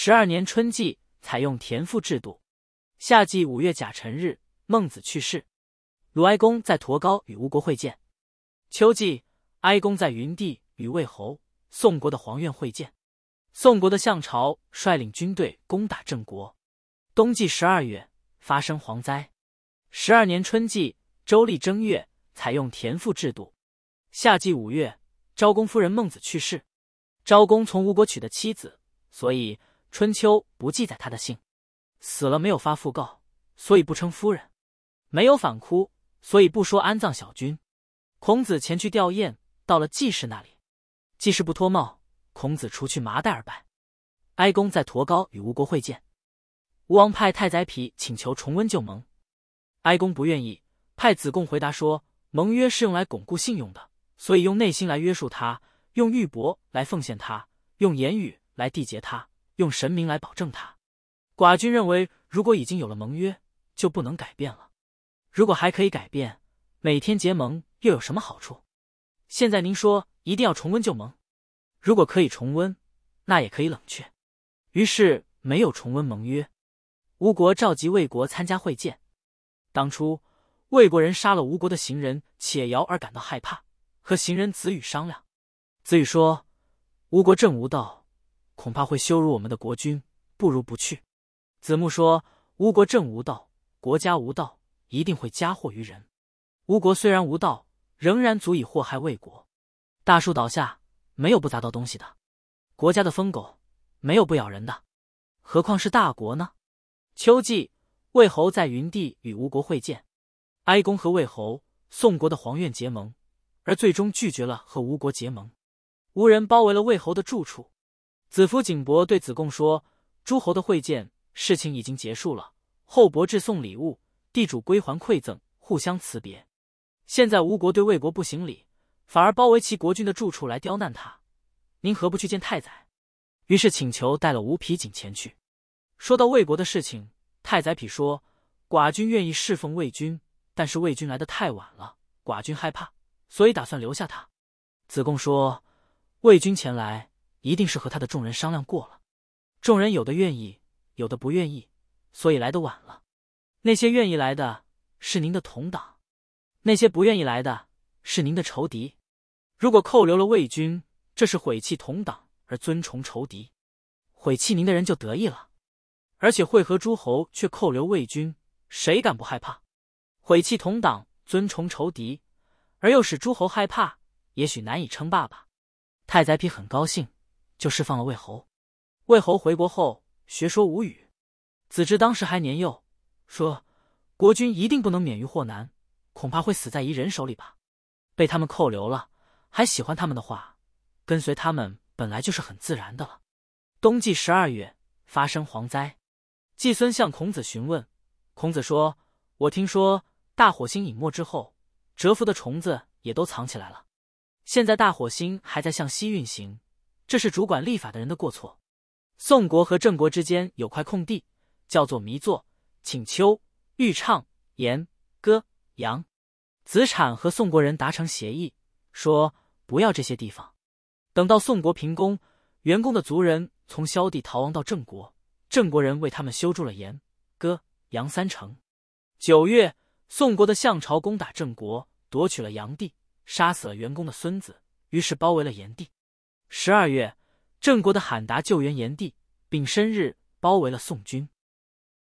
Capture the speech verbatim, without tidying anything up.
十二年春季，采用田赋制度。夏季五月甲辰日，孟子去世。鲁哀公在驼高与吴国会见。秋季，哀公在云地与魏侯、宋国的黄苑会见。宋国的项朝率领军队攻打郑国。冬季十二月，发生蝗灾。十二年春季，周历正月，采用田赋制度。夏季五月，昭公夫人孟子去世。昭公从吴国娶的妻子，所以春秋不记载他的姓。死了没有发讣告，所以不称夫人。没有反哭，所以不说安葬小君。孔子前去吊唁，到了季氏那里，季氏不脱帽，孔子除去麻袋而拜。哀公在驼高与吴国会见。吴王派太宰匹请求重温旧盟，哀公不愿意，派子贡回答说，盟约是用来巩固信用的，所以用内心来约束他，用玉帛来奉献他，用言语来缔结他，用神明来保证他。寡君认为，如果已经有了盟约，就不能改变了。如果还可以改变，每天结盟又有什么好处？现在您说一定要重温旧盟，如果可以重温，那也可以冷却。于是没有重温盟约。吴国召集魏国参加会见。当初魏国人杀了吴国的行人且尧而感到害怕，和行人子羽商量。子羽说，吴国正无道，恐怕会羞辱我们的国君，不如不去。子木说，吴国正无道，国家无道，一定会加祸于人。吴国虽然无道，仍然足以祸害魏国。大树倒下，没有不砸到东西的。国家的疯狗，没有不咬人的，何况是大国呢？秋季，魏侯在云地与吴国会见。哀公和魏侯、宋国的黄苑结盟，而最终拒绝了和吴国结盟。吴人包围了魏侯的住处。子夫景伯对子贡说，诸侯的会见事情已经结束了，后伯至送礼物，地主归还馈赠，互相辞别。现在吴国对魏国不行礼，反而包围其国君的住处来刁难他，您何不去见太宰？于是请求带了吴皮景前去。说到魏国的事情，太宰匹说，寡君愿意侍奉魏君，但是魏君来得太晚了，寡君害怕，所以打算留下他。子贡说，魏君前来一定是和他的众人商量过了，众人有的愿意，有的不愿意，所以来得晚了。那些愿意来的是您的同党，那些不愿意来的是您的仇敌。如果扣留了魏君，这是毁弃同党而尊崇仇敌，毁弃您的人就得意了。而且会合诸侯却扣留魏君，谁敢不害怕？毁弃同党，尊崇仇敌，而又使诸侯害怕，也许难以称霸吧。太宰匹很高兴，就释放了魏侯。魏侯回国后学说无语。子之当时还年幼，说，国君一定不能免于祸难，恐怕会死在夷人手里吧。被他们扣留了，还喜欢他们的话，跟随他们本来就是很自然的了。冬季十二月，发生蝗灾。季孙向孔子询问，孔子说，我听说大火星隐没之后，蛰伏的虫子也都藏起来了。现在大火星还在向西运行，这是主管立法的人的过错。宋国和郑国之间有块空地，叫做弥祚、请丘、豫畅、延、歌、阳。子产和宋国人达成协议，说不要这些地方。等到宋国平公，元公的族人从萧地逃亡到郑国，郑国人为他们修筑了延、歌、阳三城。九月，宋国的项朝攻打郑国，夺取了阳地，杀死了元公的孙子，于是包围了延地。十二月，郑国的罕达救援延地，并申日包围了宋军。